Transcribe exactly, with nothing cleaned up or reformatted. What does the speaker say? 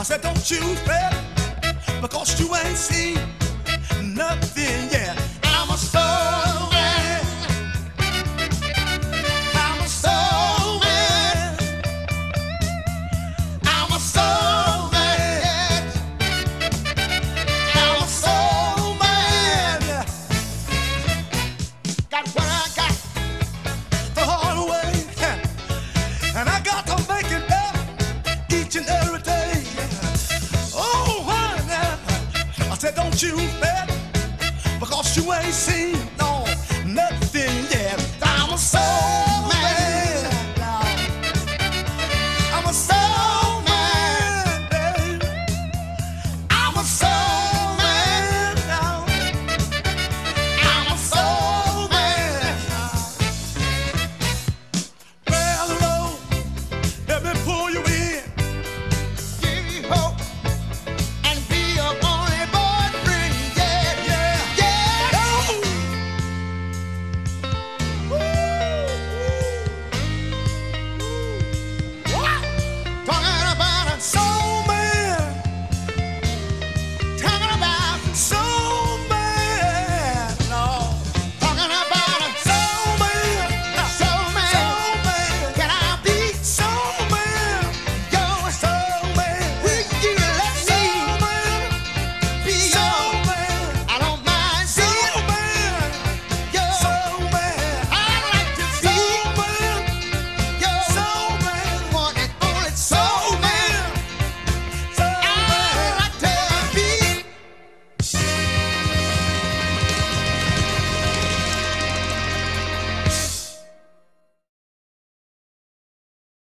said, don't you fret, because you ain't seen nothing yet. I'm a soul man. I'm a soul man. I'm a soul man. I'm a soul man. Got what I got the hard way, and I got to make it up each and every day. Oh, honey, I said, don't you bet, because you ain't seen